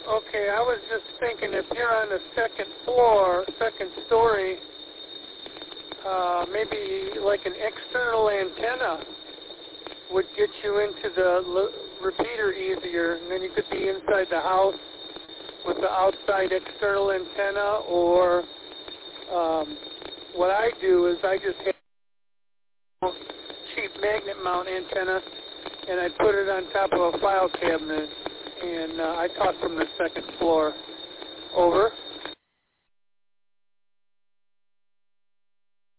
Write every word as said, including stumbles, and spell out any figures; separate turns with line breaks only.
Okay, I was just thinking if you're on the second floor, second story, uh, maybe like an external antenna would get you into the l- repeater easier, and then you could be inside the house with the outside external antenna, or um, what I do is I just have a cheap magnet mount antenna, and I put it on top of a file cabinet, and uh, I talk from the second floor. Over.